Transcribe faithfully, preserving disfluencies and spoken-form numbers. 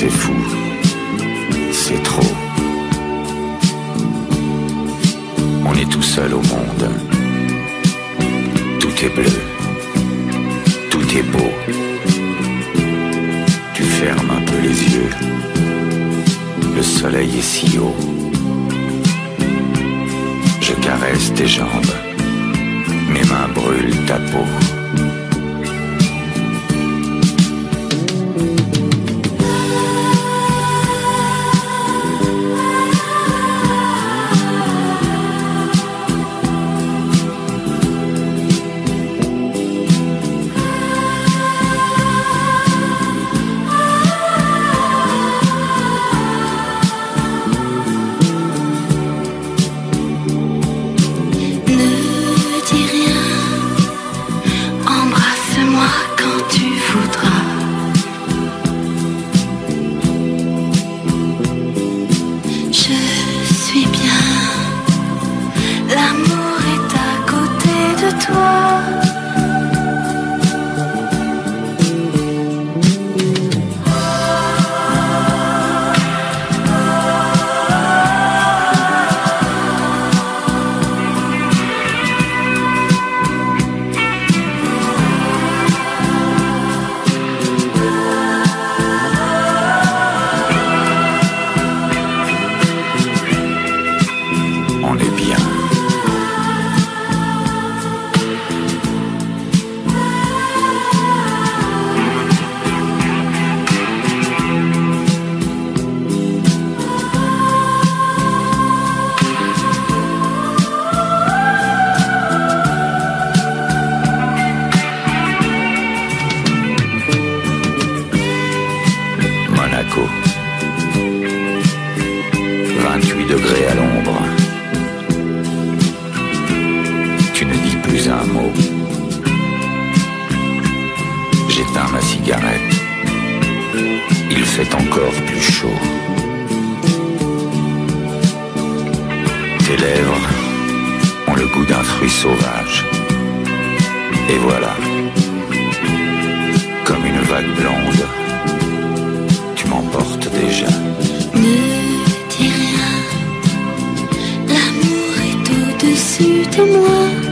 c'est fou, c'est trop. On est tout seul au monde. Tout est bleu, tout est beau. Tu fermes un peu les yeux. Le soleil est si haut. Je caresse tes jambes. Mes mains brûlent ta peau. vingt-huit degrés à l'ombre. Tu ne dis plus un mot. J'éteins ma cigarette. Il fait encore plus chaud. Tes lèvres ont le goût d'un fruit sauvage. Et voilà, comme une vague blonde, tu m'emportes déjà. Ne dis rien, l'amour est au-dessus de moi.